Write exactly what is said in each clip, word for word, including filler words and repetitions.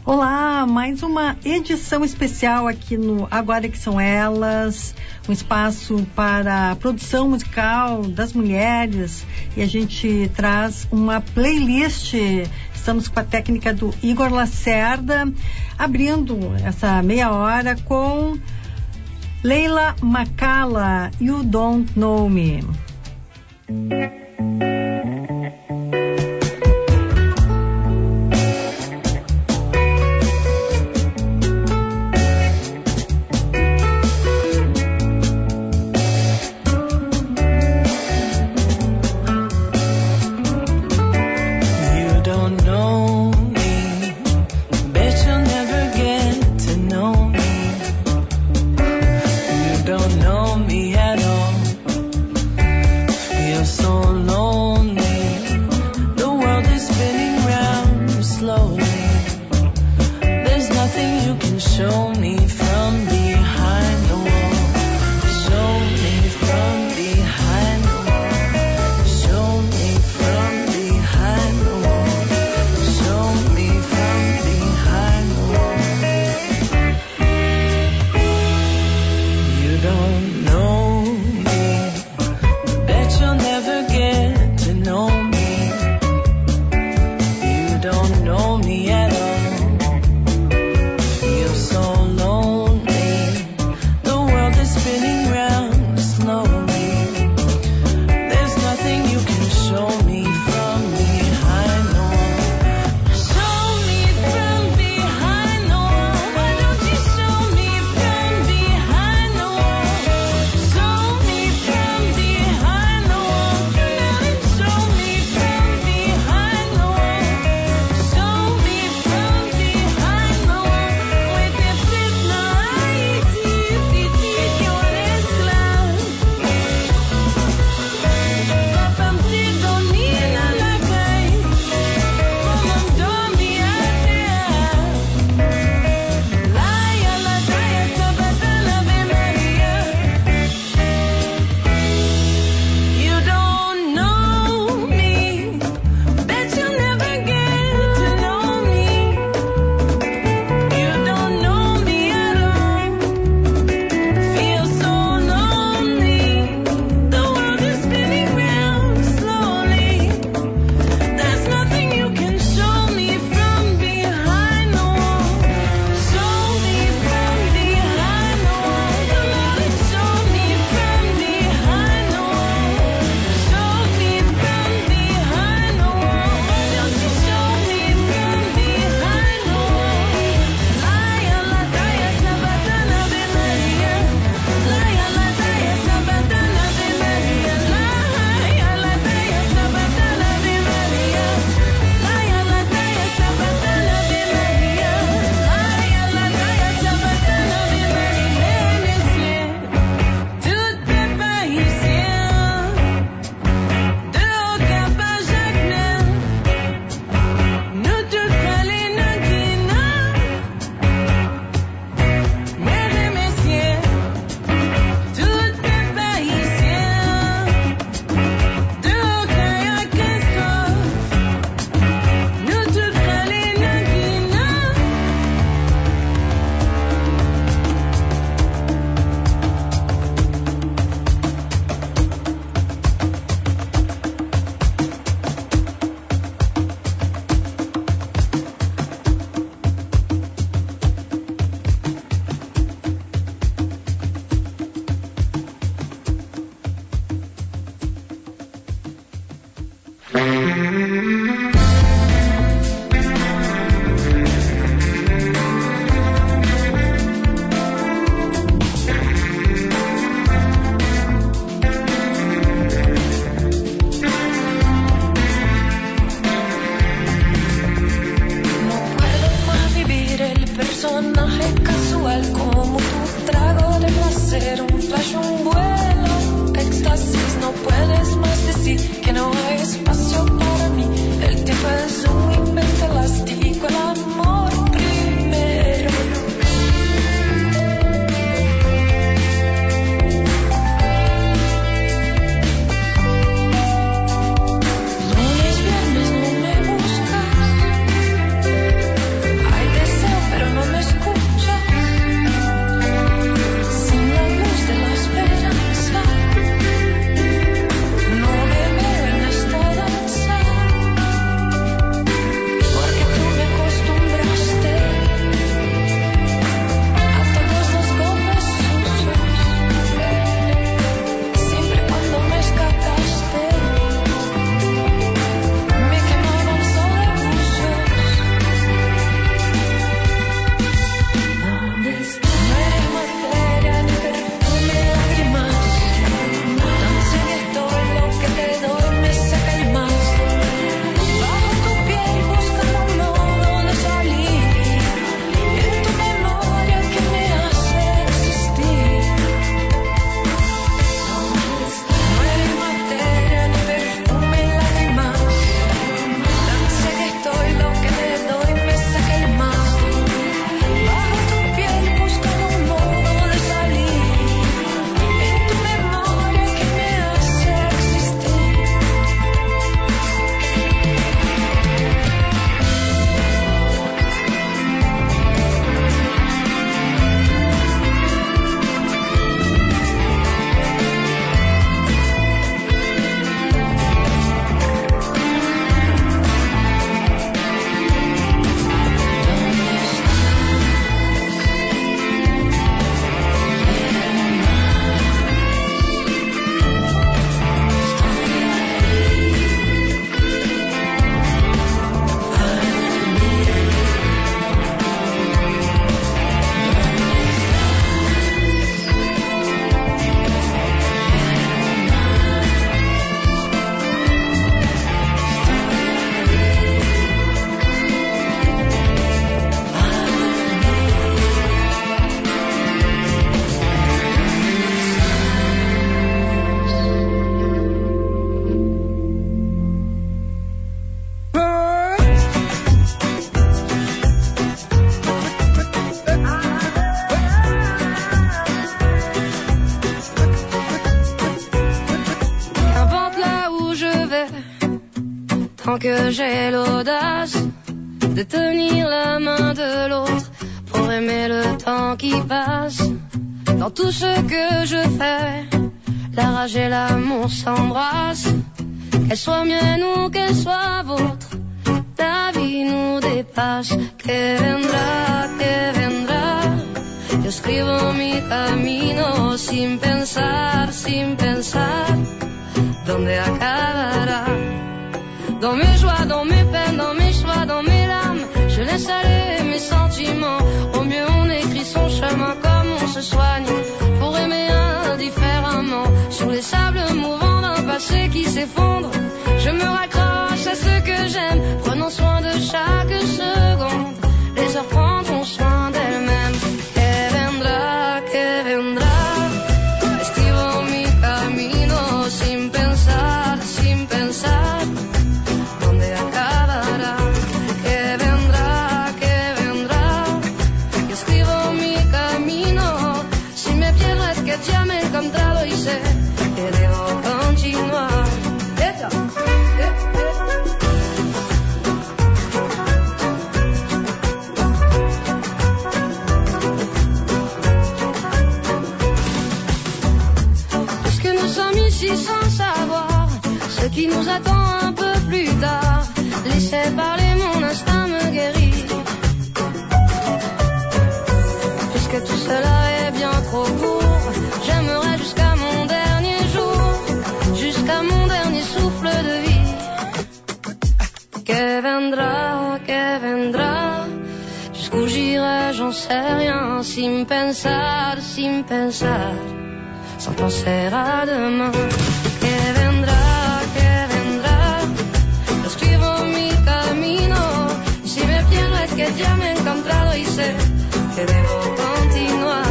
Olá, mais uma edição especial aqui no Agora Que São Elas, um espaço para a produção musical das mulheres, e a gente traz uma playlist. Estamos com a técnica do Igor Lacerda, abrindo essa meia hora com Leila Makala, You Don't Know Me. que j'ai l'audace de tenir la main de l'autre pour aimer le temps qui passe. Dans tout ce que je fais, la rage et l'amour s'embrassent. Qu'elle soit mienne ou qu'elle soit vôtre, la vie nous dépasse. Que vendrá, que vendrá. Yo escribo mi camino sin pensar, sin pensar dónde acabará. Dans mes joies, dans mes peines, dans mes choix, dans mes larmes, je laisse aller mes sentiments. Au mieux on écrit son chemin comme on se soigne pour aimer indifféremment. Sur les sables mouvants d'un passé qui s'effondre, je me raccroche à ce que j'aime, prenons soin de chaque seconde. Les heures prendront soin d'elles-mêmes. Que vendrá, que vendrá. Escribo mi camino sin pensar, sin pensar dónde acabará. Que vendrá, que vendrá. Yo escribo mi camino. Si me pierdo es que ya me he encontrado y sé que debo continuar. ¡Ella! Puisque nous sommes ici sans savoir ce qui nous attend un peu plus tard, laissez parler, mon instinct me guérit. Puisque tout cela est bien trop court, j'aimerais jusqu'à mon dernier jour, jusqu'à mon dernier souffle de vie. Que vendrá, que vendrá. Jusqu'où j'irai, j'en sais rien, sin pensar, sin pensar, sans penser à demain. Que vendrá, que vendrá. Yo escribo mi camino. Si me pierdo es que ya me he encontrado y sé que debo continuar.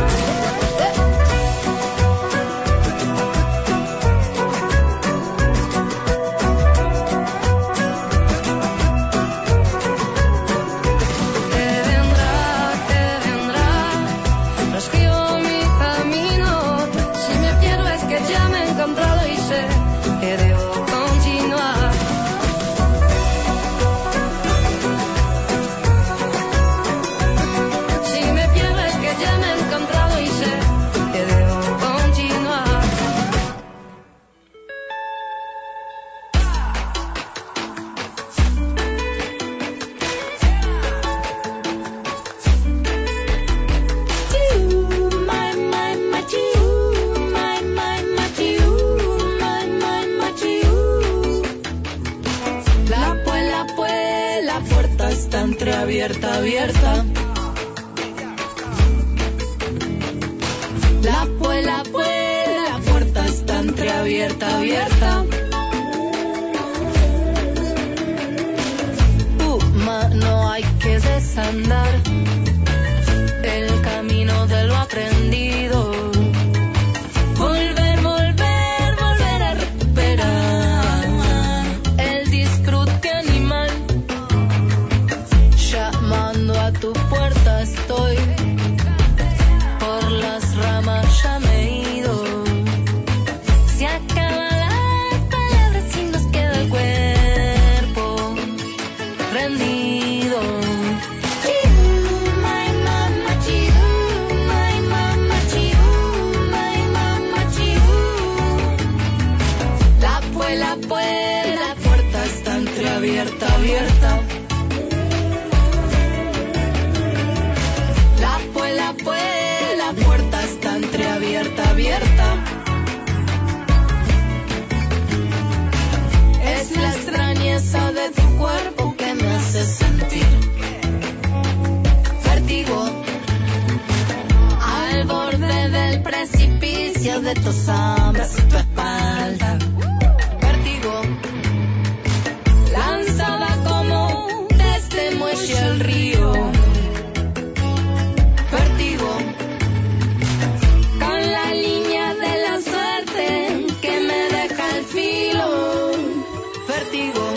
Abierta, abierta. La puela, puela, la puerta está entreabierta, abierta. Uh, ma, no hay que desandar el camino de lo aprendido. Volver, volver, volver a recuperar el disfrute animal. Llamando a tu puerta estoy, por las ramas ya me he ido. Se acaban las palabras y nos queda el cuerpo rendido. La puela, puela, la puerta está entreabierta, abierta. La puerta, la puerta está entreabierta, abierta. Es la extrañeza de tu cuerpo que me hace sentir vértigo al borde del precipicio de tus hombros y tu espalda. Vértigo, lanzada como desde el muelle al río. Vértigo, con la línea de la suerte que me deja al filo. Vértigo.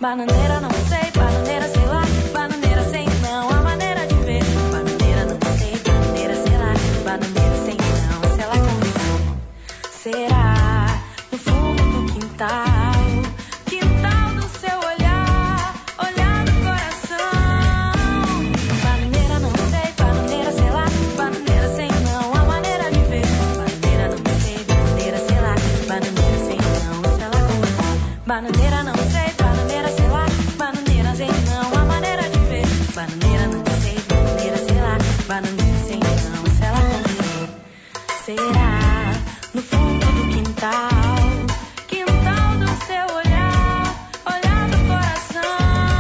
Bananeira não sei, bananeira sei lá, bananeira sei não, a maneira de ver. Bananeira não sei, bananeira sei lá, bananeira sei não, sei lá como será no fundo do quintal, quintal do seu olhar, olhar do coração. Bananeira não sei, bananeira sei lá, bananeira sei não, a maneira de ver. Bananeira não sei, bananeira sei lá, bananeira sei não, sei lá como bananeira não sei, bananeira sei lá, bananeira sei não, a maneira de ver. Bananeira não sei, bananeira sei lá, bananeira sei não, sei lá como será no fundo do quintal, quintal do seu olhar, olhar do coração.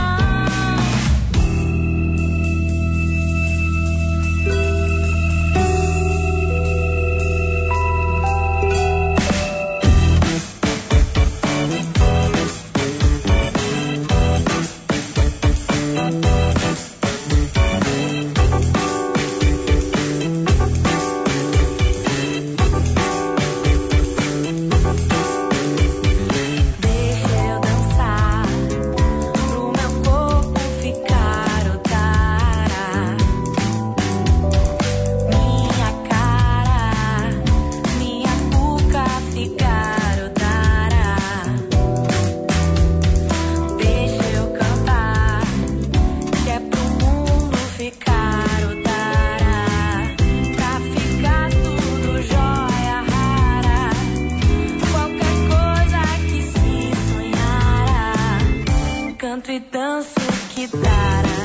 E danço que dará.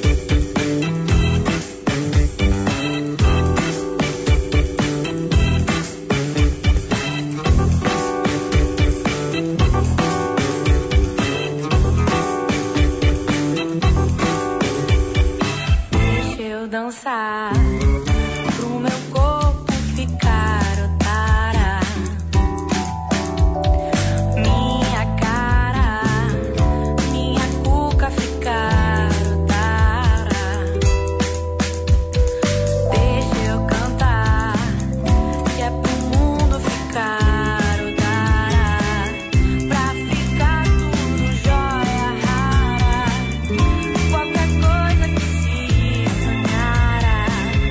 Deixa eu dançar pro meu corpo ficar otara. Minha cara, minha cuca ficar otara. Deixa eu cantar, que é pro mundo ficar otara. Pra ficar tudo jóia rara. Qualquer coisa que se sonhara.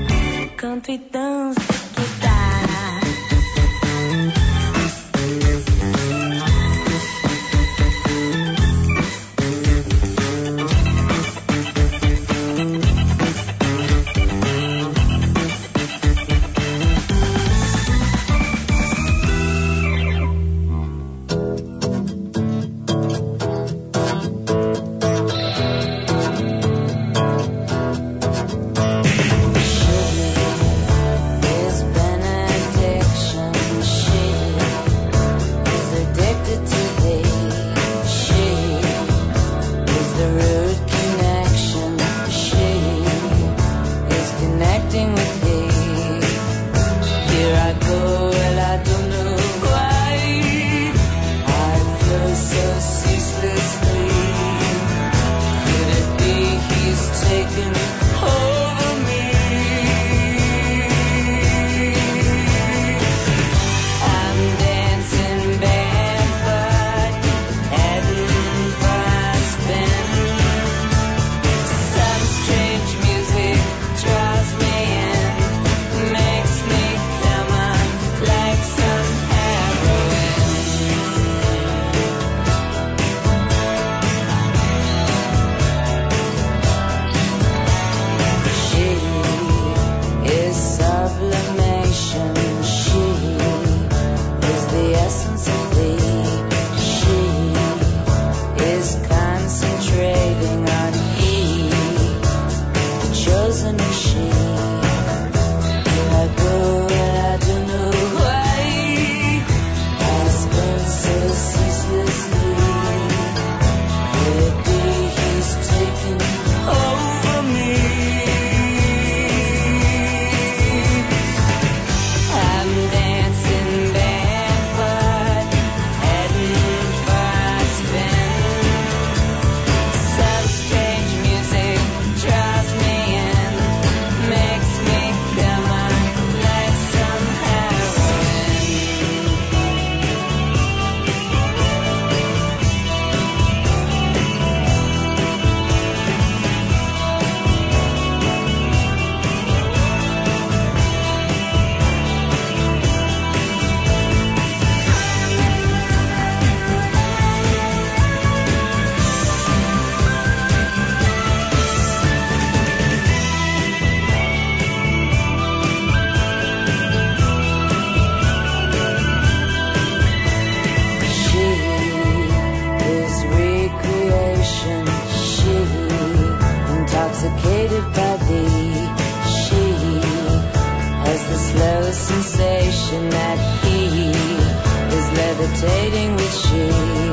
recreation. She, intoxicated by thee. She has the slow sensation that he is levitating with she.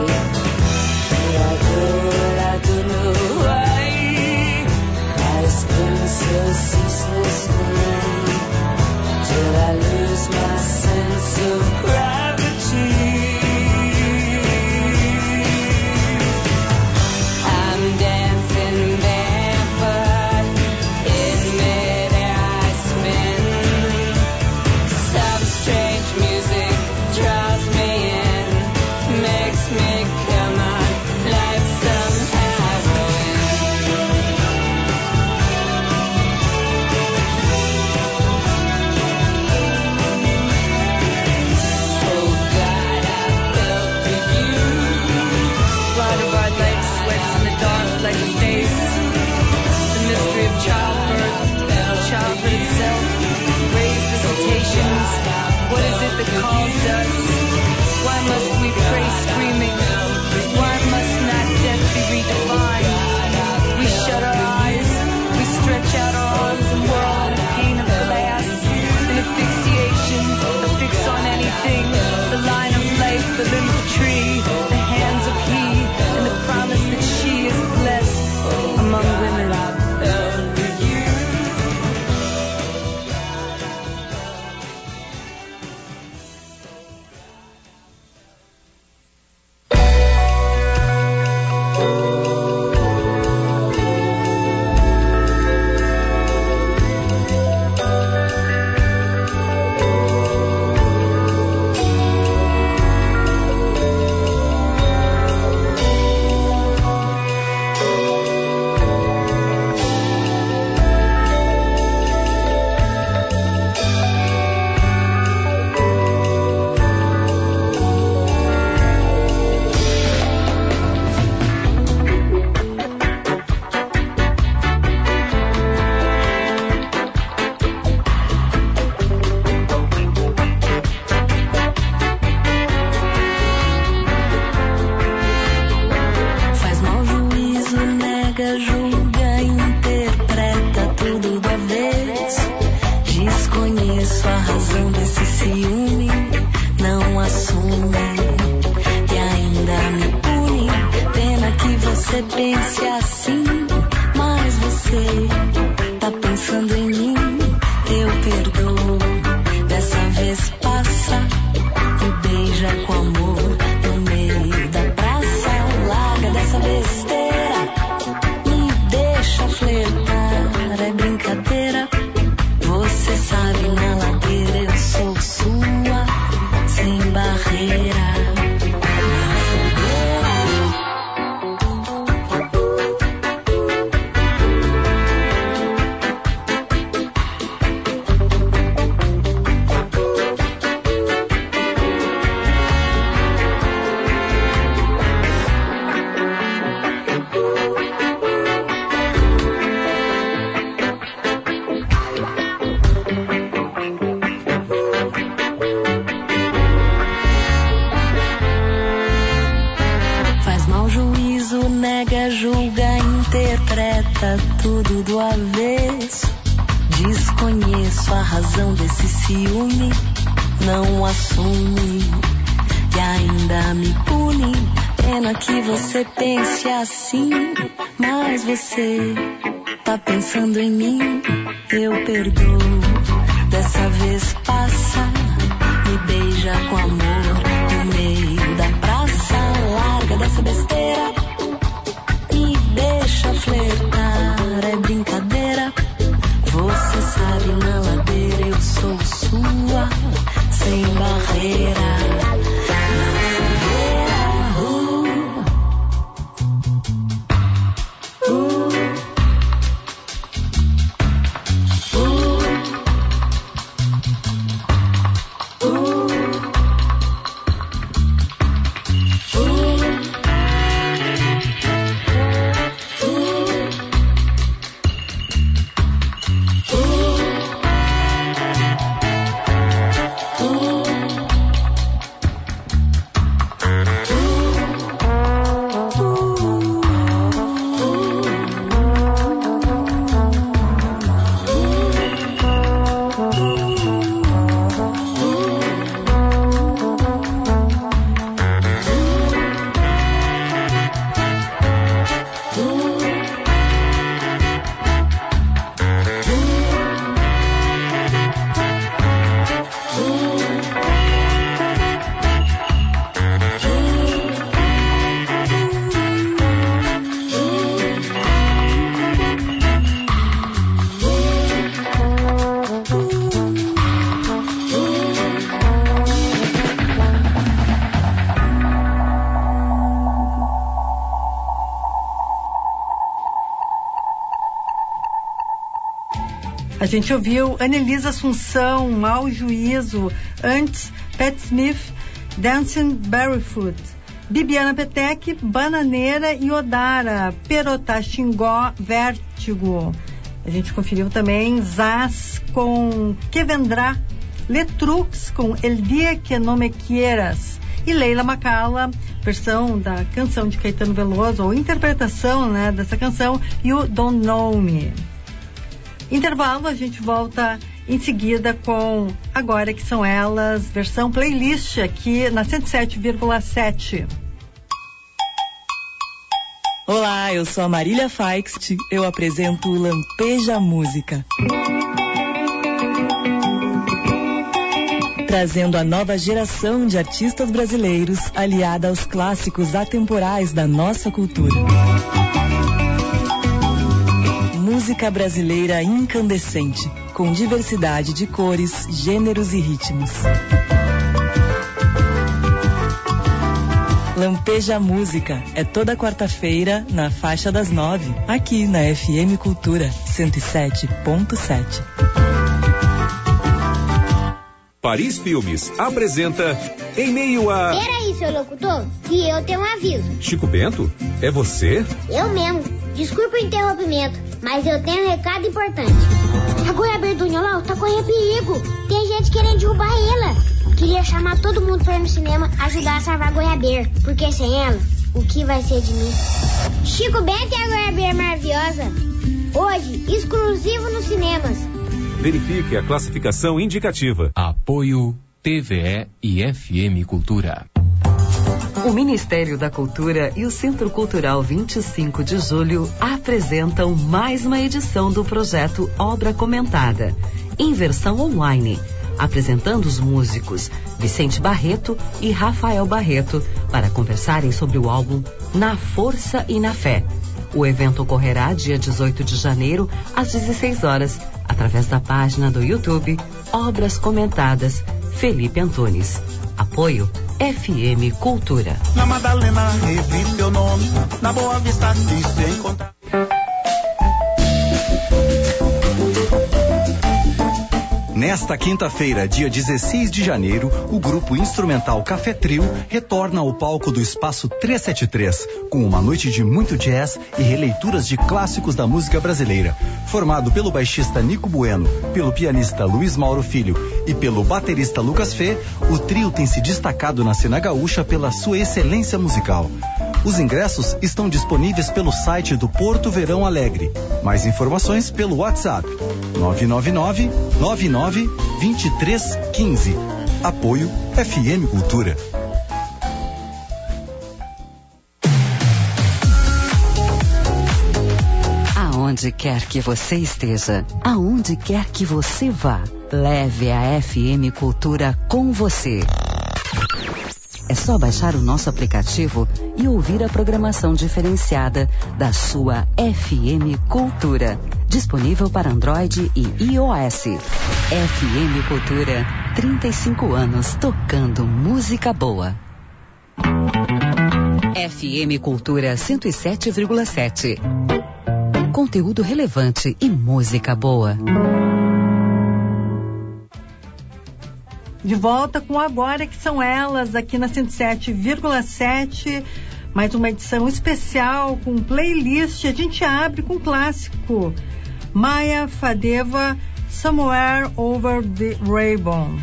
I do, I do know why I spin so ceaselessly till I lose my sense of gravity. I'm dancing barefoot in midair. I spin. Some strange music draws me in, makes me come on like some heroin. Oh God, I fell for you. Blood of our life sweats in the dark like space. The mystery of childbirth, childhood itself, raised visitations. What is it that calls us? Why must we pray screaming? Why must not death be redefined? We shut our eyes, we stretch out our arms and whirl in a pane of glass. An asphyxiation, a fix on anything. The line of life, the limb of tree, the hands of he, and the promise that she is blessed among women. Tudo do avesso. Desconheço a razão desse ciúme. Não assume e ainda me pune. Pena que você pense assim, mas você tá pensando em mim. Eu perdoo, dessa vez passa. Me beija com amor no meio da praça. Larga dessa besteira, me deixa flertar. É brincadeira, você sabe, na ladeira eu sou sua, sem barreira. Na fogueira, uh, uh, uh, uh. A gente ouviu Anelisa Assunção, Mau Juízo, antes Pat Smith, Dancing Barefoot, Bibiana Petec, Bananeira e Odara, Perotá Xingó, Vértigo. A gente conferiu também Zaz com Que Vendrá, Letrux com El Dia Que No Me Quieras e Leila Macala, versão da canção de Caetano Veloso, ou interpretação, né, dessa canção, e o Don't Know Me. Intervalo, a gente volta em seguida com Agora Que São Elas, versão playlist aqui na cento e sete vírgula sete. Olá, eu sou a Marília Feixt, eu apresento o Lampeja Música. Trazendo a nova geração de artistas brasileiros aliada aos clássicos atemporais da nossa cultura. Música brasileira incandescente, com diversidade de cores, gêneros e ritmos. Lampeja Música é toda quarta-feira na faixa das nove, aqui na F M Cultura cento e sete ponto sete. Paris Filmes apresenta Em Meio a... Peraí, seu locutor, que eu tenho um aviso. Chico Bento? É você? Eu mesmo. Desculpa o interrompimento, mas eu tenho um recado importante. A goiabeira do Nholau tá correndo perigo. Tem gente querendo derrubar ela. Queria chamar todo mundo pra ir no cinema ajudar a salvar a goiabeira, porque sem ela, o que vai ser de mim? Chico Bento e a goiabeira maravilhosa. Hoje, exclusivo nos cinemas. Verifique a classificação indicativa. Apoio T V E e F M Cultura. O Ministério da Cultura e o Centro Cultural vinte e cinco de Julho apresentam mais uma edição do projeto Obra Comentada, em versão online, apresentando os músicos Vicente Barreto e Rafael Barreto para conversarem sobre o álbum Na Força e na Fé. O evento ocorrerá dia dezoito de janeiro, às dezesseis horas, através da página do YouTube Obras Comentadas, Felipe Antunes. Apoio F M Cultura. Na Madalena, revi teu nome, na Boa Vista, te encontrar. Nesta quinta-feira, dia dezesseis de janeiro, o grupo instrumental Café Trio retorna ao palco do Espaço trezentos e setenta e três, com uma noite de muito jazz e releituras de clássicos da música brasileira. Formado pelo baixista Nico Bueno, pelo pianista Luiz Mauro Filho e pelo baterista Lucas Fê, o trio tem se destacado na cena gaúcha pela sua excelência musical. Os ingressos estão disponíveis pelo site do Porto Verão Alegre. Mais informações pelo WhatsApp nove nove nove, nove nove, dois três um cinco. Apoio F M Cultura. Aonde quer que você esteja, aonde quer que você vá, leve a F M Cultura com você. É só baixar o nosso aplicativo e ouvir a programação diferenciada da sua F M Cultura. Disponível para Android e iOS. F M Cultura, trinta e cinco anos tocando música boa. F M Cultura cento e sete vírgula sete. Conteúdo relevante e música boa. De volta com Agora Que São Elas, aqui na cento e sete vírgula sete. Mais uma edição especial com playlist. A gente abre com um clássico. Maya Fadeva, Somewhere Over the Rainbow.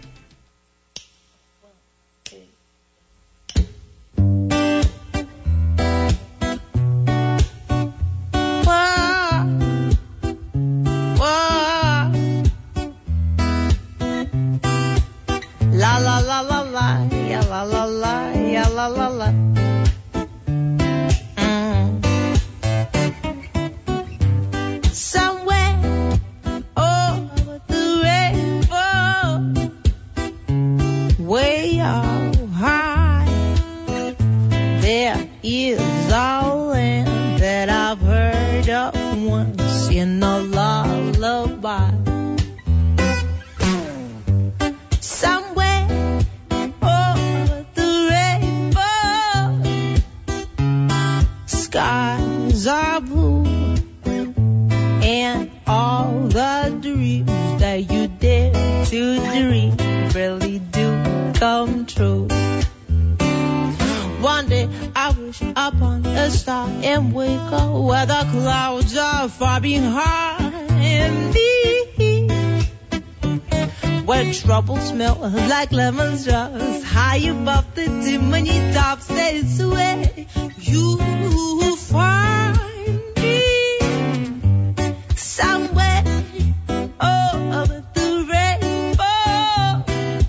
La la la la la, ya la la la, ya la la la. Mm. Somewhere over the rainbow, way out high, there is a land that I've heard of once in a lullaby. Skies are blue And all the dreams that you dare to dream really do come true. One day I wish upon a star and wake up where the clouds are far behind me, where trouble smells like lemon drops high above the chimney top. Stays away, you will find me somewhere over the rainbow.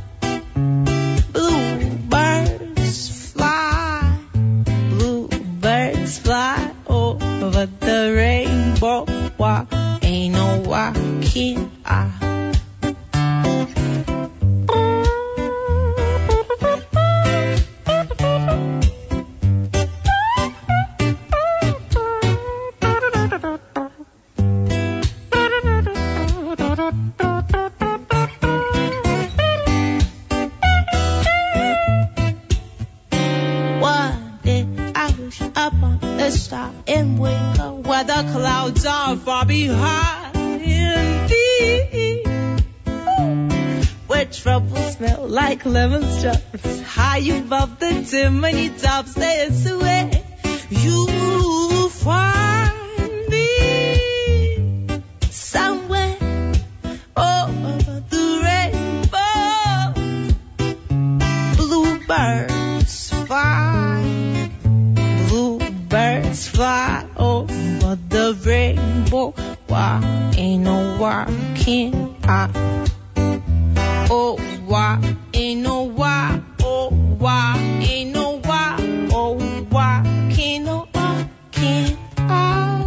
Bluebirds fly, bluebirds fly over the rainbow. Why ain't no why can't I? And wake up where the clouds are far behind me, where trouble smells like lemon drops high above the chimney top. Stays away, you will find me somewhere over the rainbow. Bluebirds fly, bluebirds fly over the rainbow. Why ain't no why can't I? Oh, why ain't no why? Oh, why ain't no why? Oh, why can't no why can't I?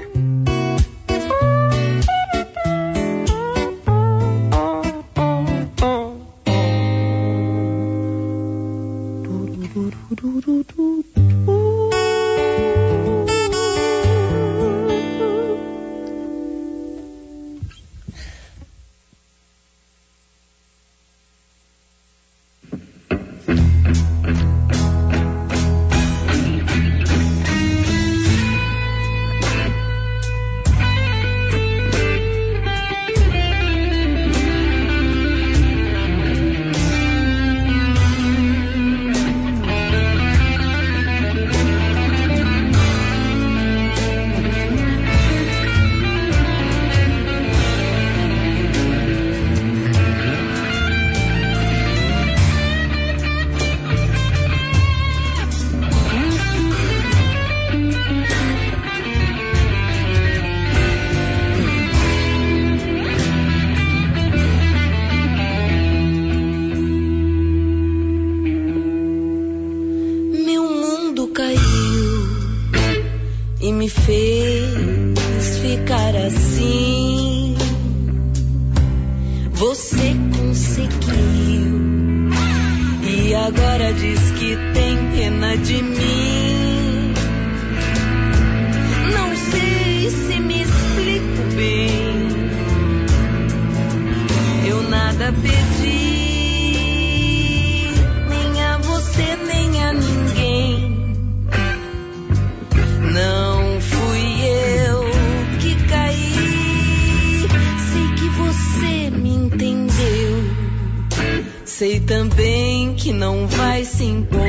Sei também que não vai se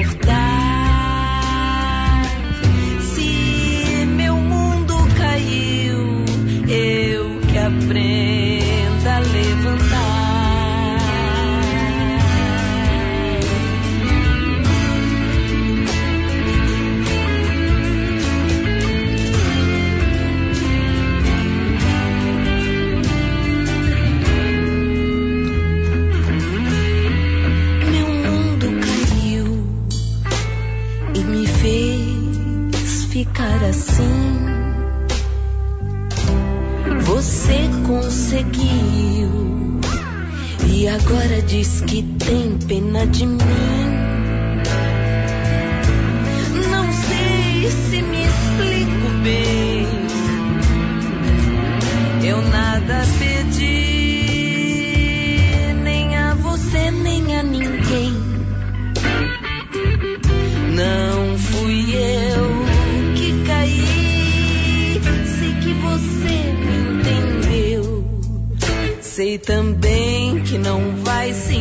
importar se meu mundo caiu, eu que aprenda a levantar. Ficar assim, você conseguiu e agora diz que tem pena de mim. Não sei se me explico bem, eu nada pedi, nem a você nem a ninguém. Não fui eu que caí, sei que você me sei também que não vai se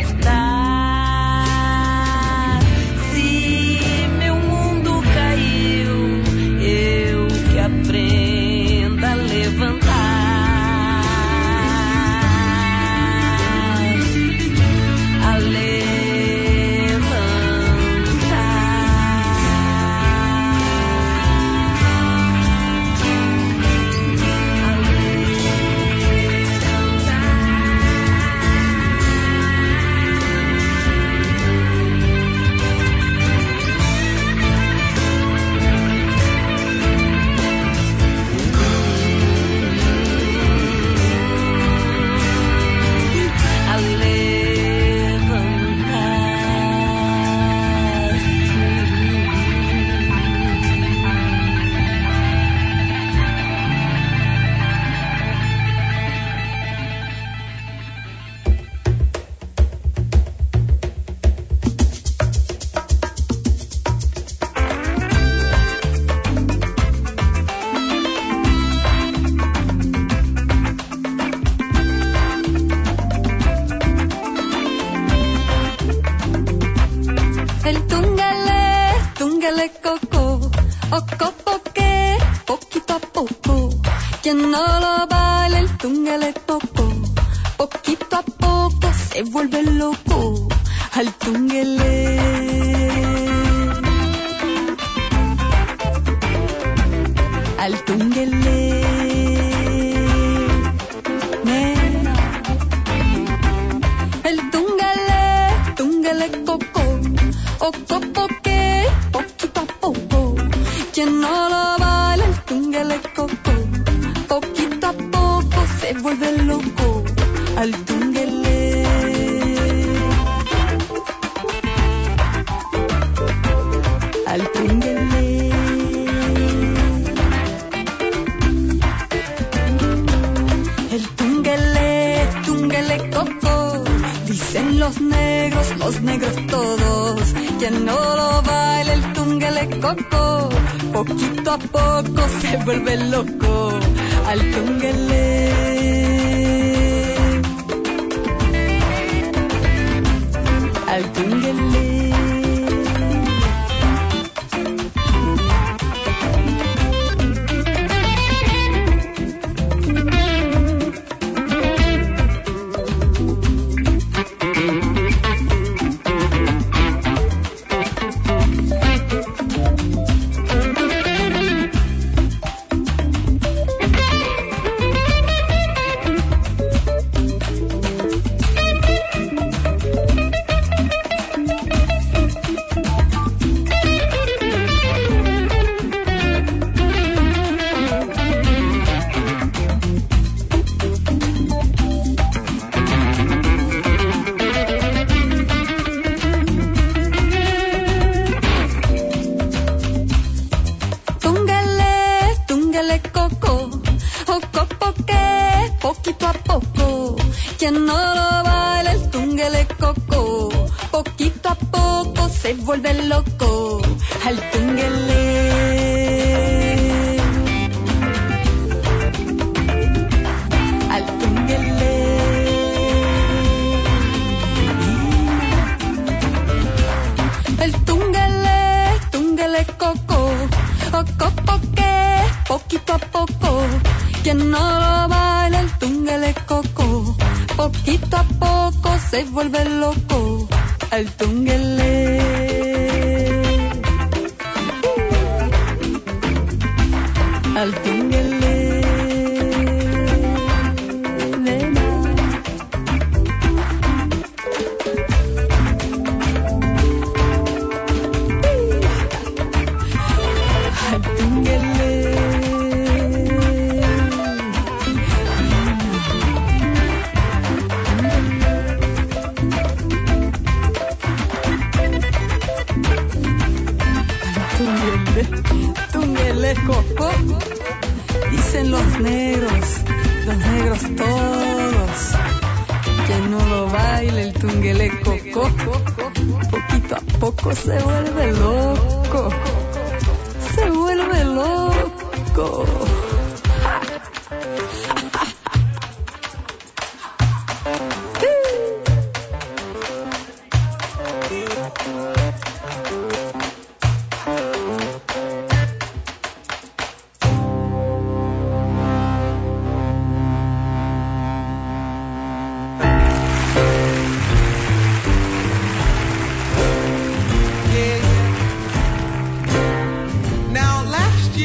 importar se meu mundo caiu, eu que aprenda a levantar.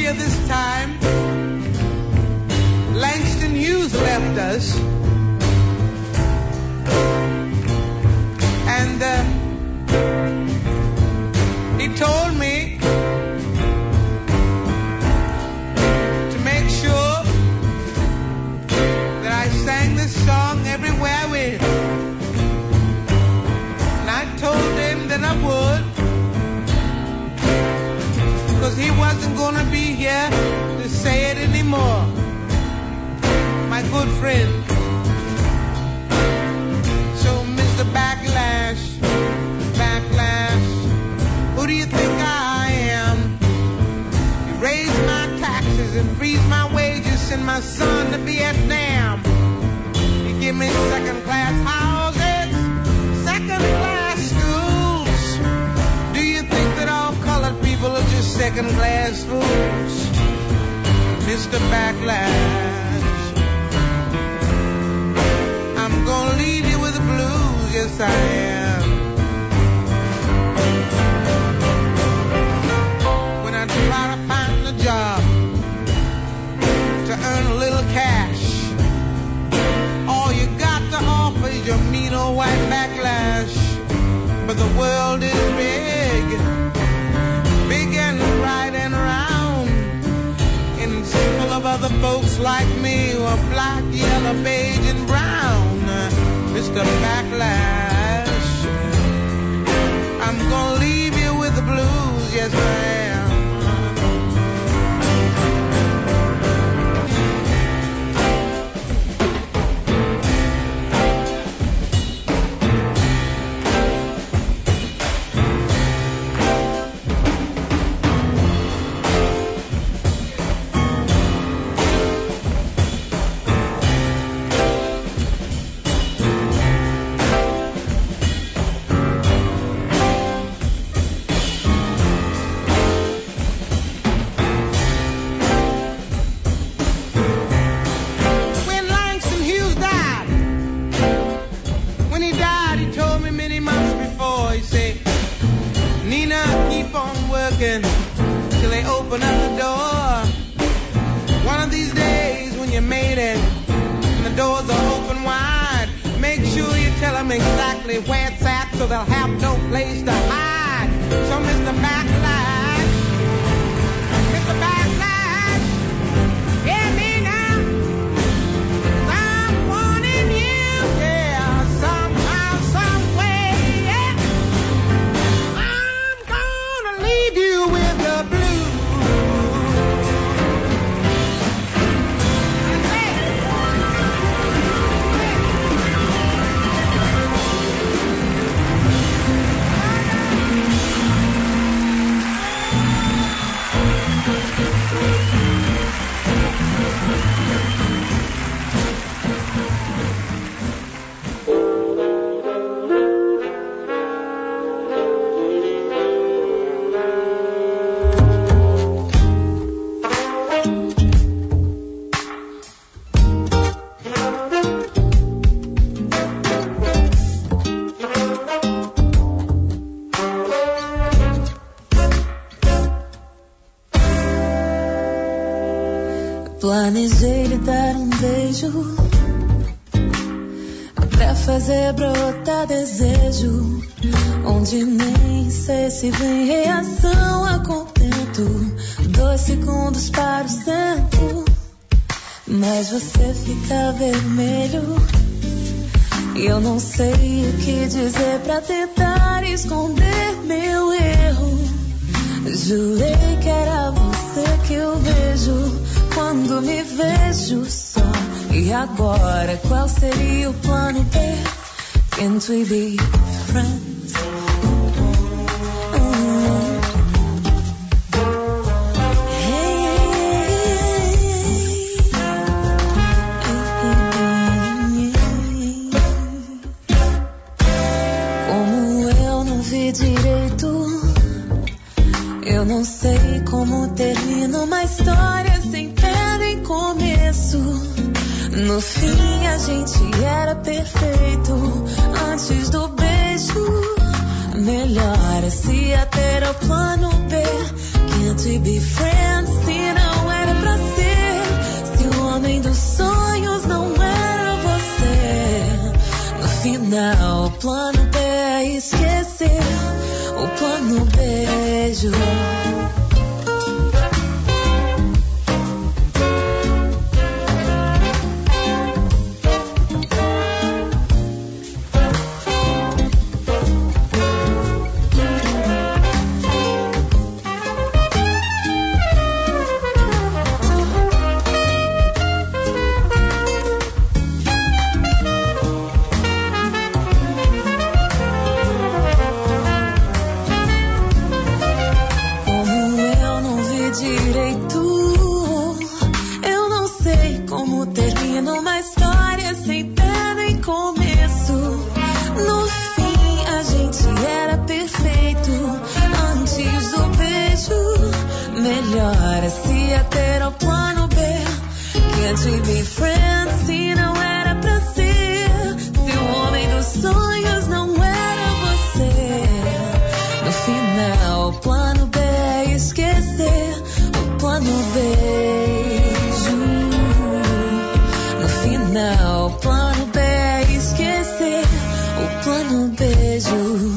year this time, Langston Hughes left us. And uh, he told me to make sure that I sang this song everywhere I went. And I told him that I would, because he wasn't going to be here to say it anymore. My good friend. So Mister Backlash, Backlash, who do you think I am? You raise my taxes and freeze my wages, send my son to Vietnam. You give me second-class houses, second-class schools. Do you think that all colored people are just second-class fools? Mister Backlash, I'm gonna leave you with the blues, yes I am. When I try to find a job to earn a little cash, all you got to offer is your mean old white backlash. But the world is big, big and right and round, and it's full of other folks like me who are black, yellow, beige and brown. Mister Backlash, I'm gonna leave you with the blues, yes I am. Till they open up the door. One of these days when you made it and the doors are open wide, make sure you tell them exactly where it's at so they'll have no place to hide. So Mister Backlash, Mister Backlash, hear me now. I'm warning you, yeah, somehow, some way, yeah. I'm gonna leave you with the blues. Planejei lhe dar um beijo pra fazer brotar desejo, onde nem sei se vem reação a contento. Dois segundos para o centro, mas você fica vermelho. E eu não sei o que dizer pra tentar esconder meu erro. Jurei que era você que eu vejo quando me vejo só. E agora, qual seria o plano B? Can't we be friends? Mm. Como eu não vi direito, eu não sei como termina uma história sem pé nem começo. No fim a gente era perfeito antes do beijo. Melhor se ater ao plano B. Can't we be friends? como termina uma história sem pé nem começo. No fim a gente era perfeito. Antes do beijo, melhor se ater ao plano B. Can't we be friends se não era pra ser? Se o homem dos sonhos não era você. No final, o plano B é esquecer. O plano beijo. No final, o plano B é esquecer. O plano beijo.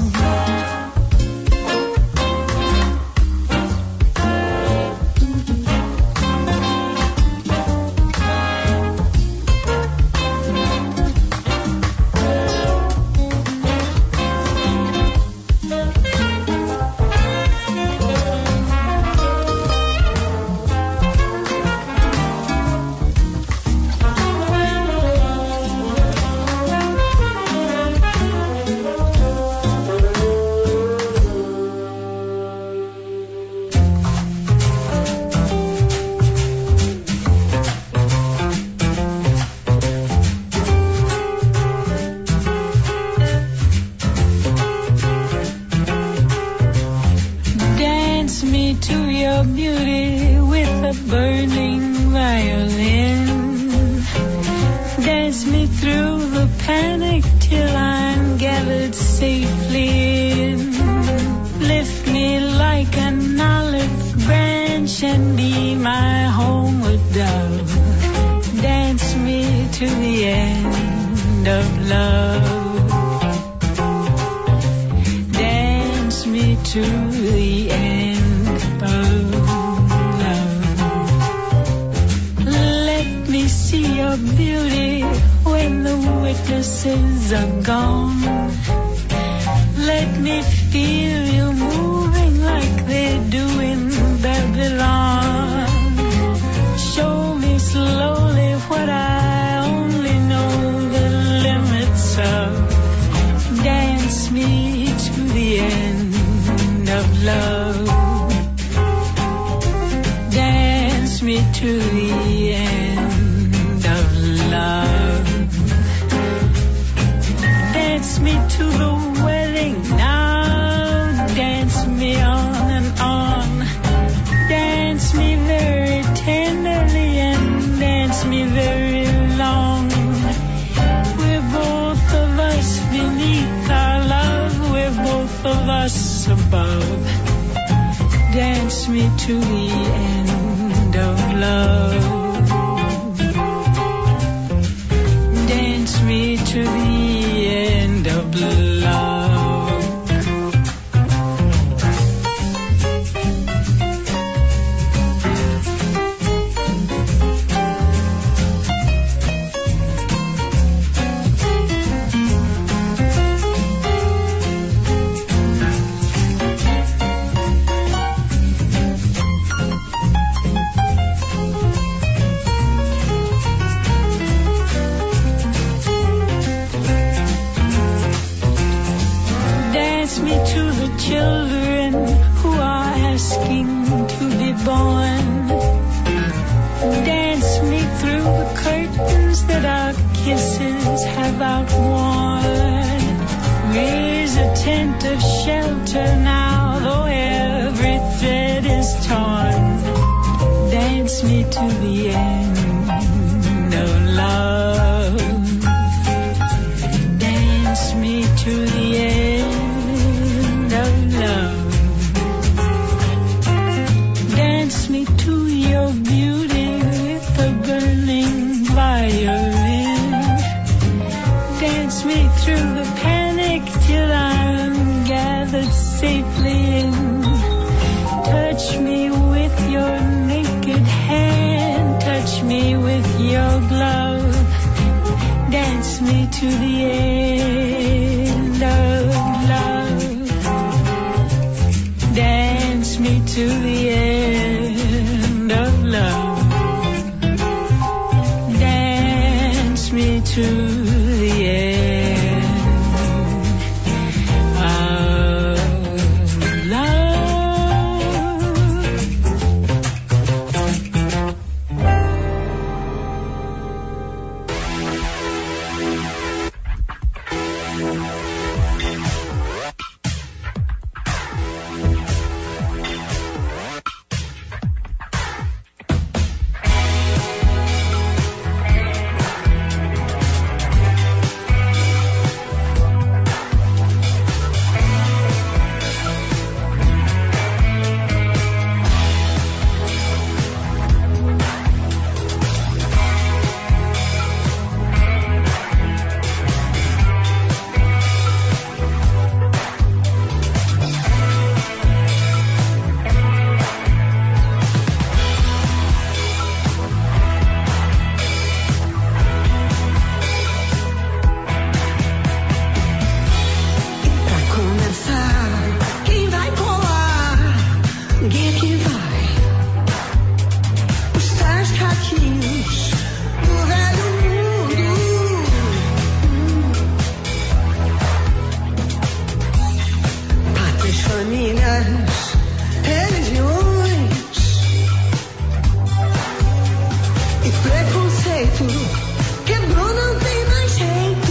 preconceito. Quebrou, não tem mais jeito,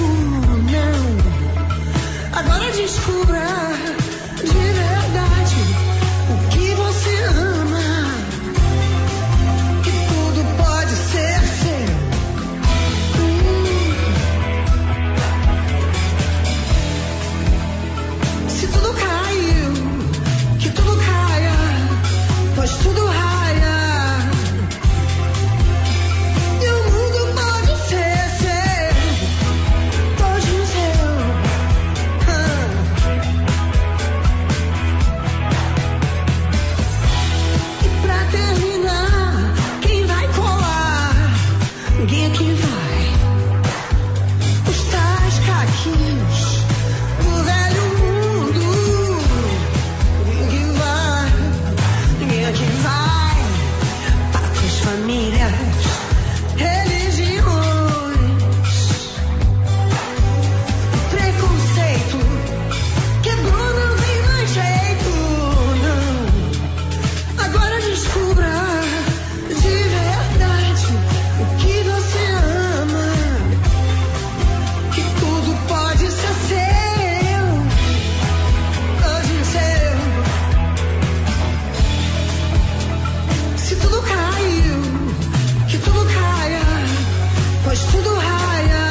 não. Agora descubra de verdade o que você ama, que tudo pode ser seu. Hum. Se tudo caiu, que tudo caia, pois tudo raia. E o mundo pode ser seu, pode ser. Ah. E pra terminar, quem vai colar? Ninguém aqui vai. Os tais caquinhos do velho mundo. Ninguém vai, ninguém aqui vai. Patrões, famílias, religiões. Preconceito quebrou, não tem mais jeito, não. Agora descubra de verdade o que você ama, que tudo pode ser seu, hoje seu. Se tudo caiu, que tudo caia, pois tudo raia.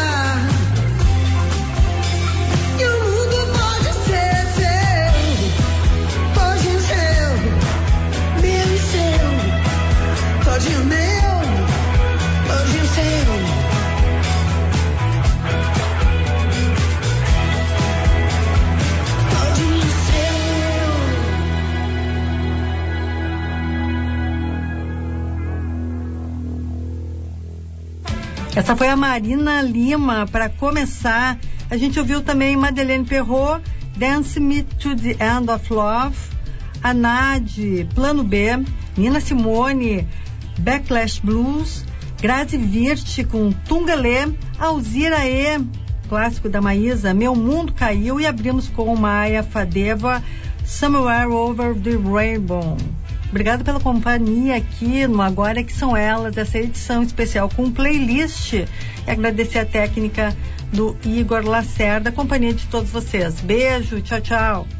E o mundo pode ser seu, pode ser meu e seu, pode o meu, pode o seu. Pode o seu. Essa foi a Marina Lima. Para começar, a gente ouviu também Madeleine Perrot, Dance Me to the End of Love, a Nadi, Plano B, Nina Simone, Backlash Blues, Grazi Virt com Tungalê, Alzira E, clássico da Maísa, Meu Mundo Caiu, e abrimos com Maia Fadeva, Somewhere Over the Rainbow. Obrigada pela companhia aqui no Agora Que São Elas, essa edição especial com playlist. E agradecer a técnica do Igor Lacerda, a companhia de todos vocês. Beijo, tchau, tchau.